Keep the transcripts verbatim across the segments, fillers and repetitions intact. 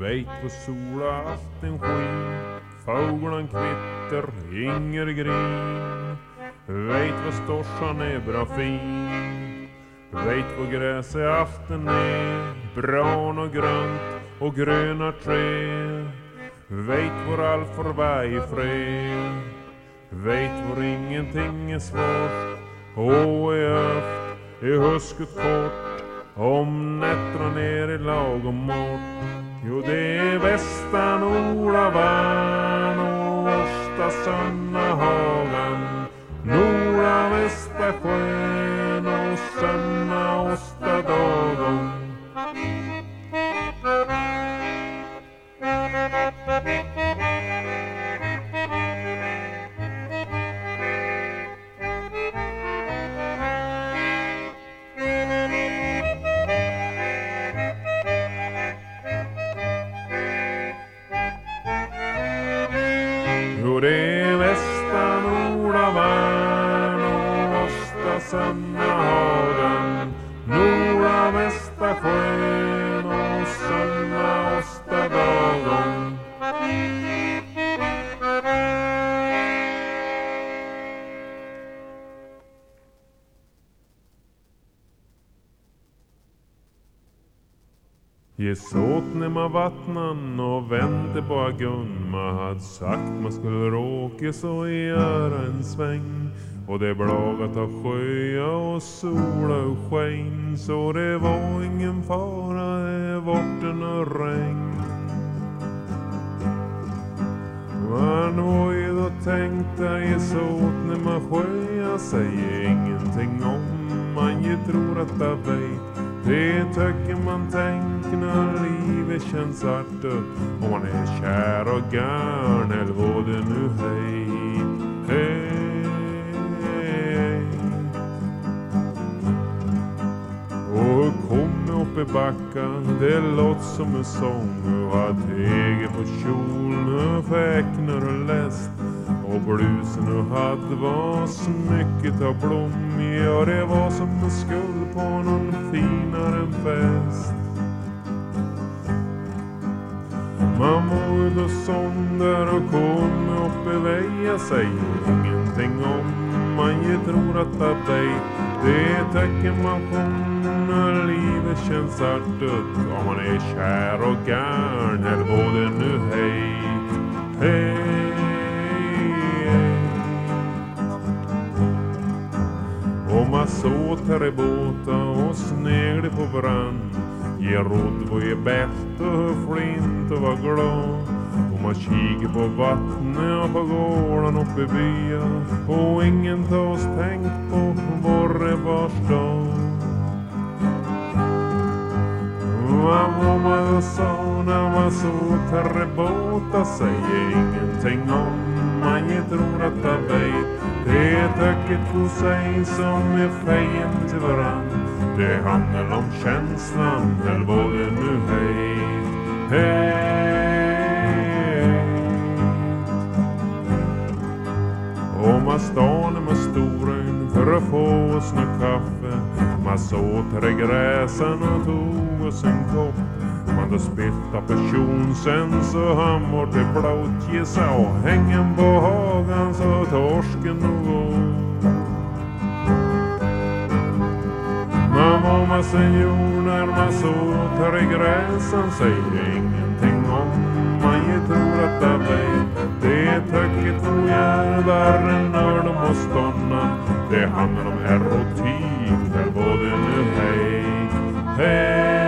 Veit hvor sola alltid skin, fåglan kvitter, inger grin. Veit hvor storsan är bra fin, veit hvor gräset aften är brun och grönt och gröna träd. Veit hvor allt får vara i fred, veit hvor ingenting är svårt och är öft, är husket kort om nätterna ner i lagom mort. Jo, det är västa Nora van och Åsta Sönna hagan, Nora västa skön och Sönna Åsta dagen. Jo, det är västa Nora van och Åsta Sönna hagan, Nora västa skön och Sönna Åsta dagen. Ge såt när man vattnan och vände på agun. Man hade sagt man skulle råka så göra en sväng. Och det blagat av sjöa och sola och sken. Så det var ingen fara, det vart en regn. Man var ju då tänkt att ge såt när man sjöa. Säger ingenting om man ju tror att det vet. Det tycker man tänker när livet känns art upp. Om man är kär och garn eller vad det nu hej. Hej. Och kom upp i backan, det låt som en sång. Och hade teget på kjolen och fäknar och läst. Och blusen och hade var smycket av blom. Ja, det var som en skuld på någon finare fest. Man mådde sonder och kom upp i väja. Säger ingenting om man ju tror att det är. Det tycker man på när livet känns artigt. Om man är kär och garn eller vad det nu hej. Hej. Och man såt här i båta och sneglade på varann. Ge råd och ge bett och flint och var glad. Och man kikade på vattnet och på gården uppe i byn. Och ingen av oss tänkt på var det var stad. Vad man sa när man såt här i båta. Säger ingenting om man ju tror att det vet. Det är töcket på sig som är fejen till varann. Det handlar om känslan eller vad det nu hej. Hej. Och man står när man storen för att få oss något kaffe. Man såg till gräsen och tog oss en kopp. Man då spilta person sen så han var det blått gissa. Och hängen på hagan så torsken och gå. Man var med senor när man såg här i gräsen. Säger ingenting om man ju tror att det vet. Det är töcket och gärdar när de har stånna. Det handlar om erotik eller vad det nu hej. Hej.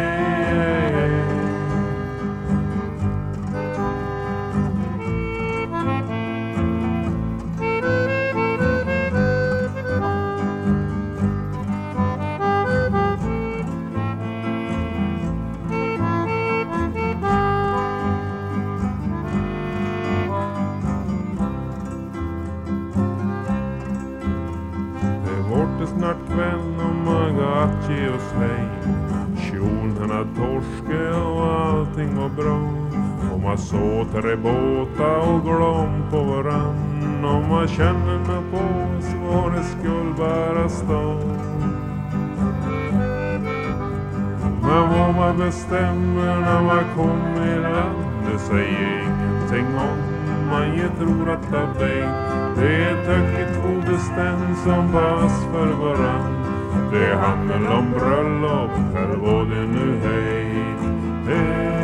Snart kväll och magachi och svej. Kjolen hade torske och allting var bra. Och man såg tre båta och glöm på varann. Och man känner mig på så var det skulle bara stå. Men vad man vad bestämmer när man kommer i land. Det säger ingenting om man ju tror att det är. Det är töckigt obestämt som pass för varann. Det handlar om bröllop, här var det nu hej, hej.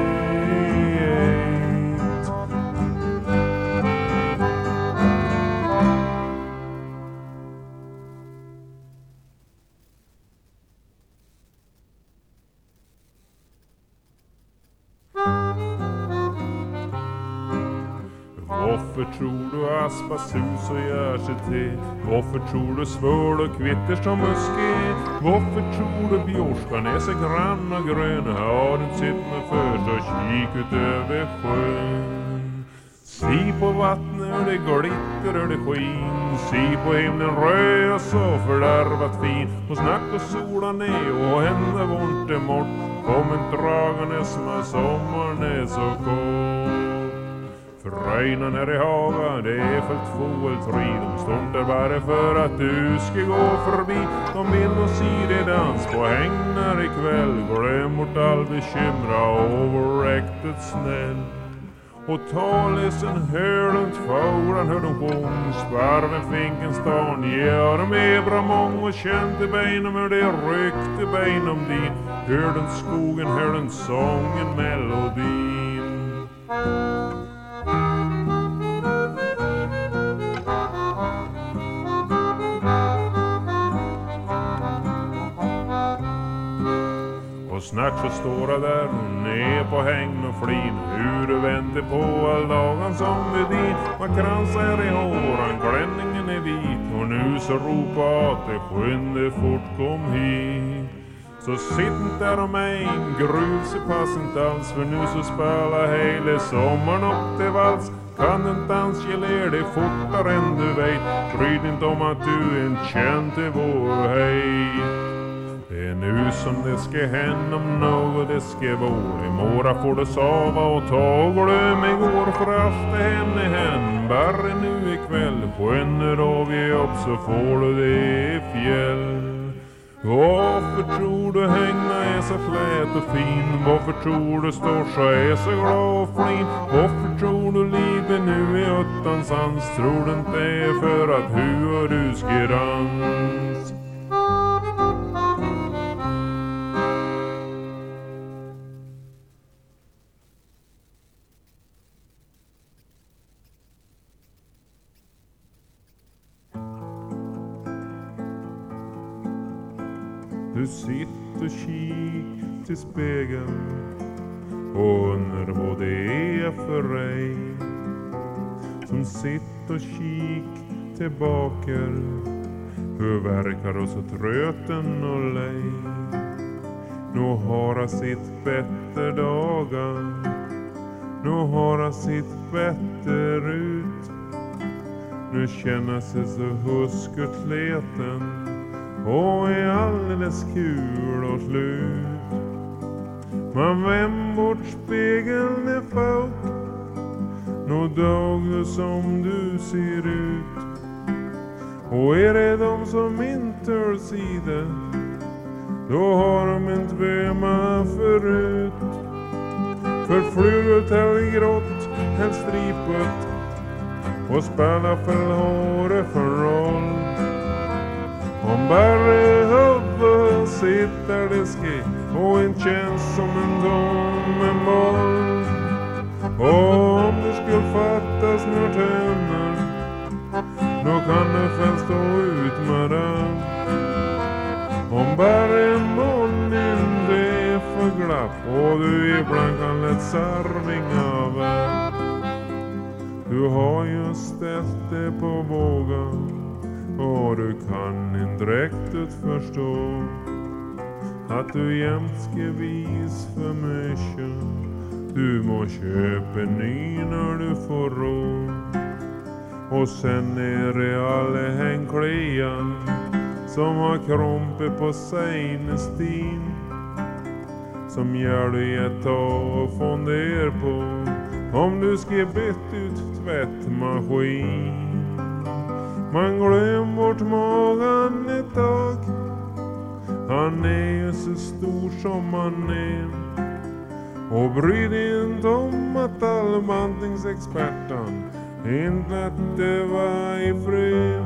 Varför tror du aspas hus och gör sig till? Varför tror du svål och kvitter som muske? Varför tror du bjorskan är så grann och grön? Har du sitt med för så kik ut över sjön. Si på vattnet hur det glitter och det skin. Si på himlen röd och så fördärvat fin. Och snack och sola ner och hända vårt emot. Kom en dragandes med sommaren är så kort. Fröjnen här i haga, det är fullt två eller tre. De står där bara för att du ska gå förbi. De vill nog se dig dans på hängnar ikväll. Glöm bort all bekymra och äktet snäll. Och talesen hör de tvålan hör de sjung. Sparven finken stan, gör de är bra mång. Och känt i benom hur det ryckte benom din. Hör den skogen, hör den sången, melodin. Och snart så står jag där ner på häng och flin. Hur du väntar på all dagen som vi dit. Man kransar i håran, klänningen är vit. Och nu så ropar att det skynde fort kom hit. Så sitt inte där om en grus i pass inte alls. För nu så spelar hela sommaren upp till vals. Kan en dans geler dig fortare än du vet. Bryd inte om att du är en känd till vår hej. Det är nu som det ska hända om något det ska vara. Imorgon får du sova och ta och glöm igår. För allt det henne hän. Bara nu ikväll. Skönner av vi upp så får du det i fjäll. Varför tror du hängna är så flät och fin? Varför tror du storsa är så glad och flin? Varför tror du livet nu är utan sans? Tror du inte är för att hu och du ska dans? Du sitter och kik till spegeln och undrar vad det är för dig. Som sitter och kik tillbaka. Hur verkar du så tröten och lej? Nu har jag sitt bättre dagar. Nu har jag sitt bättre ut. Nu känner sig så huskert leten. Och är alldeles kul och slut. Man vänder bort spegeln är folk. Nå dag du som du ser ut. Och är det de som inte hör sida, då har de inte vöma förut. För fluret är grått, helst stripet. Och spelar för håret för roll. Om bara huvud sitter det ske och en känns som en tom en boll. Och om det skulle fattas några tömmar, då kan det väl stå ut med dem. Om bara en månen det är för glapp och du ibland kan lätt sarvinga väl. Du har ju ställt det på vågen. Och du kan inte direkt förstå att du jämt ska vis för mycket. Du må köpa ny när du får råd. Och sen är det alla hängklian som har krompet på seinestin, som gör dig ett tag och fonder på om du ska byta ut tvättmaskin. Man glöm bort magen ett tag. Han är ju så stor som han är. Och bry dig inte om att allbandningsexperten inte lät det vara i fred.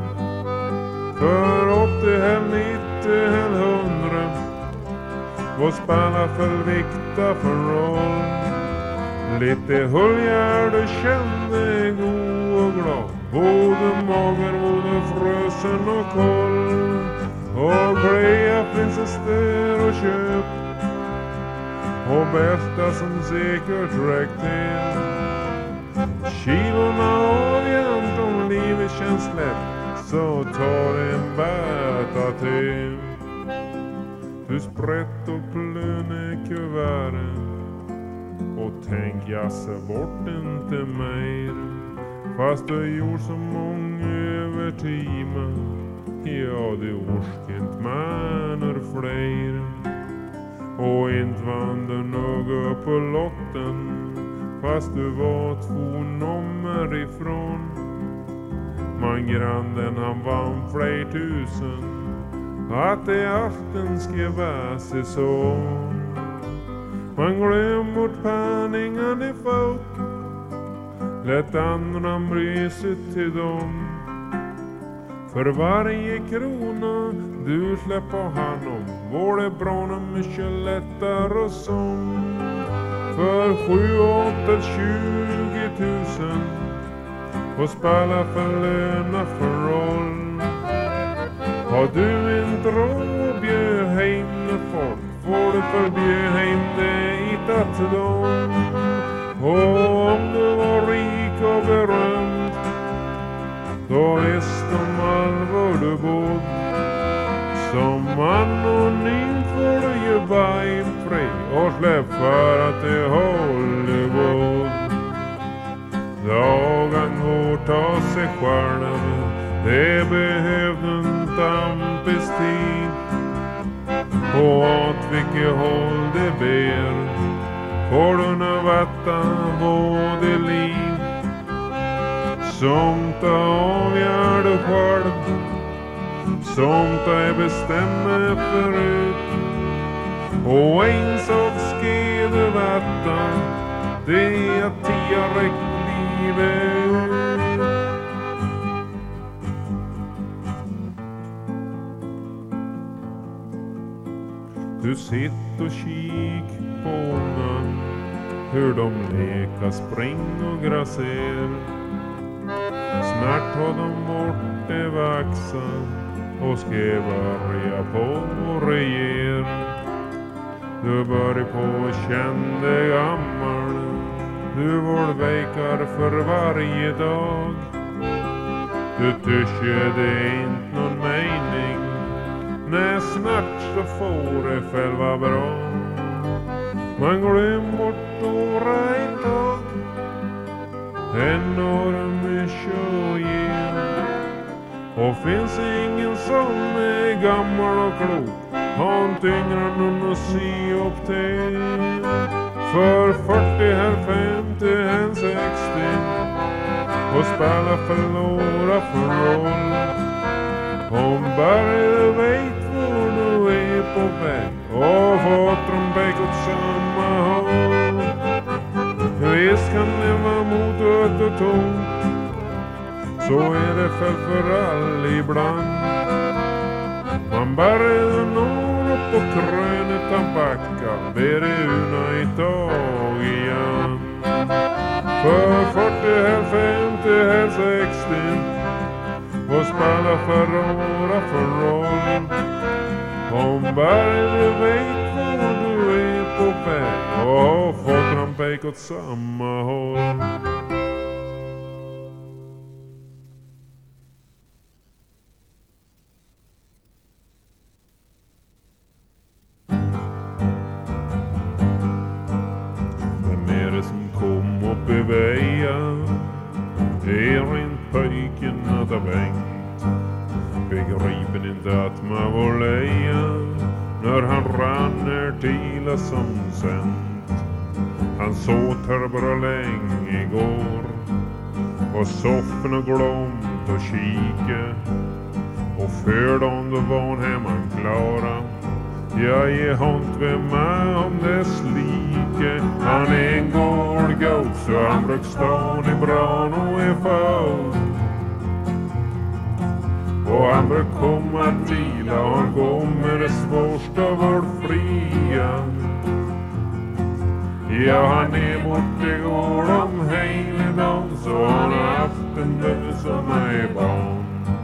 För åttio eller nittio eller hundra, vad spelar för vikta för roll? Lite huljar du känner god och glad, både mager, både frösen och koll. Och greja finns det ster och köp, och bästa som säkert räckt till. Kilorna avgönt om livet känns lätt, så tar en bäta till. Du sprätt och plöne kuverten, och tänk jasse bort inte mer. Fast du gjort så många övertimmar, ja det orskent manor fler. Och inte vann du något på lotten, fast du var två nummer ifrån. Man grannen han vann fler tusen, att det aften ska vara säsong. Man glöm bort penningen i folk, lätt andra bry sig till dem. För varje krona du släpper hand om, var det bra mycket lättare och som. För sju, åtta, tjugo tusen, och spela för löna för roll. Har du inte råd att bjöd hem med folk, får du förbjöd hem det inte till dem. Och om du var rik och berömd, då visste de allvar du bod. Som anonym får du ju bara in fri och släpp för att det håller god. Dagen går ta sig själv, det behövde inte ampestid. På att vilket håll det ber, får du nu veta både liv. Somt avgör du själv, somt är bestämmer förut. Och en sak ska du veta, det är att tia räckt livet. Du sitter och kik på ungan, hur de lekar spring och grasser. Snart har de bort det vaxa och ska börja på och regera. Du börjar på känna dig gammal, du vår väkar för varje dag. Du tycker det är inte någon mening, när snart så får det själva bra. Man glöm bort några ett tag, enorm tjoje. Och finns ingen som är gammal och klok, har inte yngre någon att se upp till. För fyrtio här femtio här sextio, och spela förlora för roll. Om bara du vet var du är på väg, och får trumpet åt samma håll. Visst kan det vara mot ött och tomt, så är det för för all ibland. Man bara når upp på krönet av backa, ber una i tag igen. För fyrtio här femtio här sextio, och spela för råra för roll. Om bara du vet var du är på väg, och får trampek åt samma håll. Vem är det som kom upp i vägen? Det är inte pojken att ha bänkt. Begriper inte att man var leja när han rann till som sent. Han såg här bra länge igår, och soffan och glömt och kika. Och för dem då var han hemma klara, Jag är hont vem med om dess like. Han är en gårdgoat så han bruk stan i bran och är född. Och han bruk komma till och han kommer det svårsta vår fria. Ja, han är borta går om hela dagen så han har haft en död som är barn.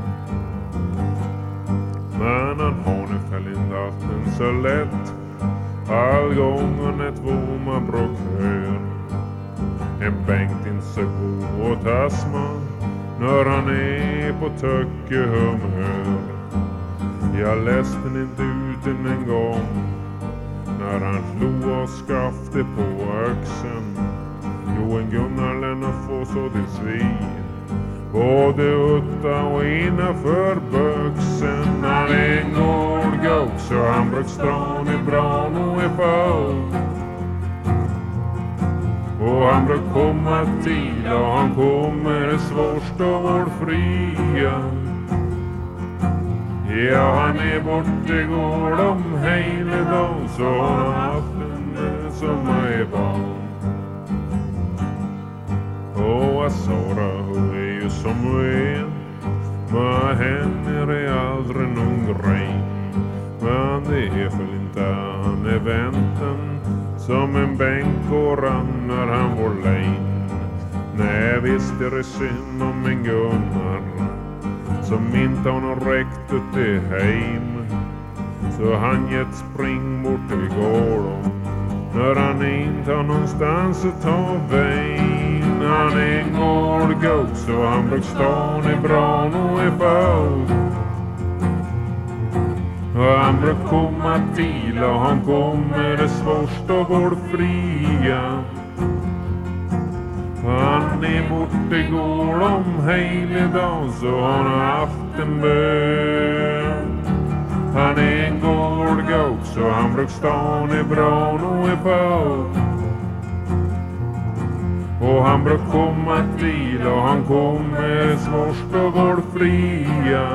Men han har nu fäll inte haft den så lätt all gången ett våma bråk hör. En bänkt inte så god och tasma när han är på töcke humör. Jag läste den inte ut en gång när han slog och skafte på öxen. Jo, en Gunnar länna få så till svin både utta och innanför böxen. Han är en gårdgoat så han bruk stan i bran och är född. Och han bruk komma till och han kommer svårst av vår fria. Ja, han är borta går de hela dagen så han har haft en som är barn. Och jag såra hon är ju som hon är, men henne är aldrig någon grej. Men det är väl inte han är vänten som en bänk och rann när han var lein. Nej, visst är det synd om en Gunnar som inte har någon räckt ut till hem. Så han gett spring bort till gården när han inte har någonstans att ta vägen. Han är en gårdgoat så han bruk stan i bran och är född. Och han bruk komma till och han kommer det svårst av vår fria. Han är borta går om hela dagen så han har haft en bön. Han är en gårdgoat så han bruk stan i bran och är född. Och han bruk komma till och han kommer svårst av vår fria.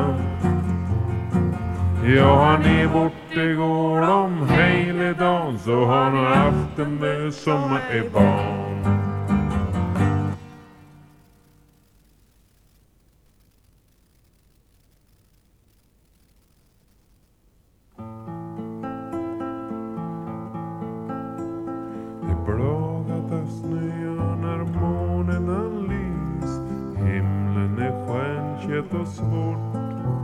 Ja, han är borta går om hela dagen så han har haft en bön som är barn. Och svårt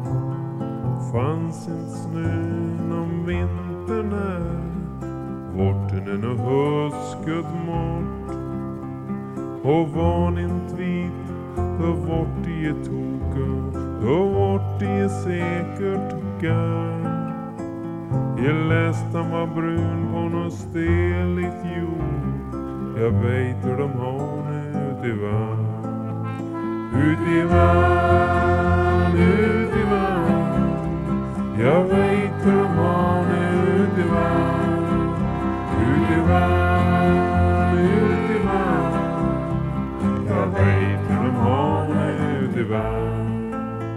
fanns en snön om vintern är vorten och huskud mort och van inte vit då vart i ett toka då vart i säkert garn. Jag läste han var brun på något steligt jord. Jag vet hur de har nu ut i världen. Ut i världen, ut i världen. Jag vet hur de har nu ut i världen. Ut i världen, ut i världen. Jag vet hur de har nu ut i världen.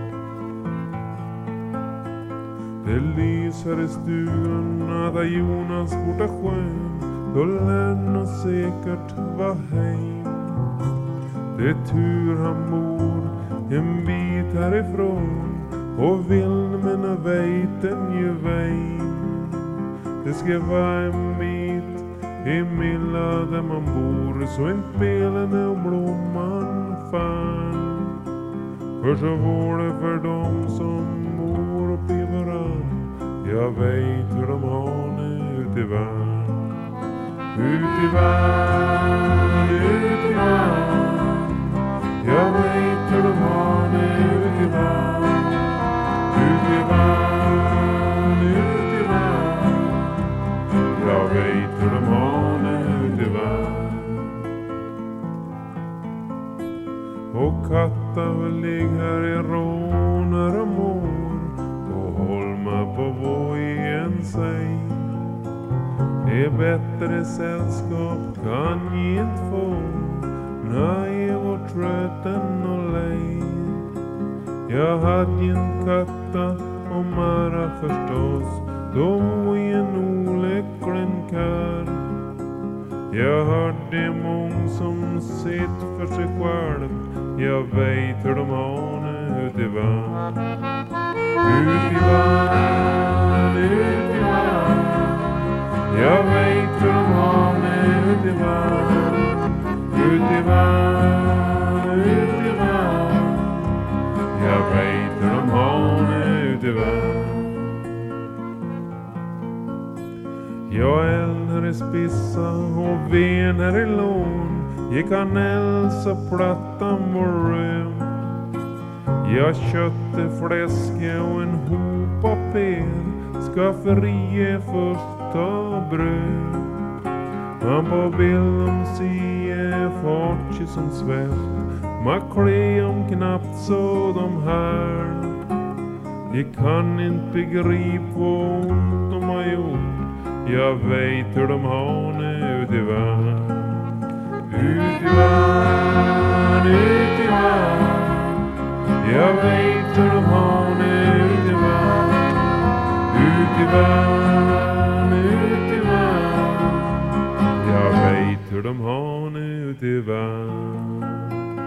Det lyser i stugan där Jonas borta sjön. Då lär nog säkert var hem. Det är tur han bor en bit härifrån och Vilmen och Veiten ju vägen. Det ska vara en bit i Milla där man bor så en belen och blomman fan. För så var det för dem som bor upp i varann. Jag vet hur de har det ut i världen. Ut i världen, ut i världen. Jag vet hur de har det ut i världen. Ut i världen, ut i världen. Jag vet hur de har det ut i världen. Och katta väl ligger i rånar och mår och holma på vojen sig. Det är bättre sällskap kan jag inte få. Nej, jag var trötten och lej. Jag hade en katta och Mara förstås. då är en olycklig kär. Jag hörde mång som sitt för sig själv. Jag vet hur de har det ut i värld. Ut i värld, ut i värld. Jag vet hur de har det ut i värld. Ut i värld, ut i värld. Jag vet hur de har det ut i värld. Jag eldar i spissa och venar i lån. Gick han älsa plattan var röd. Jag kötte fläske och en hopa per. Skafferiet först ta bröd. Han på bilden ser fartje som svält. Man klä om knappt så de här. Jag kan inte begripa vad ont de har gjort. Jag vet hur de har det ut i värld. Ut i värld, ut i värld. Jag vet hur de har det ut i värld. Ut i värld, ut i värld. Jag vet hur de har det ut i värld.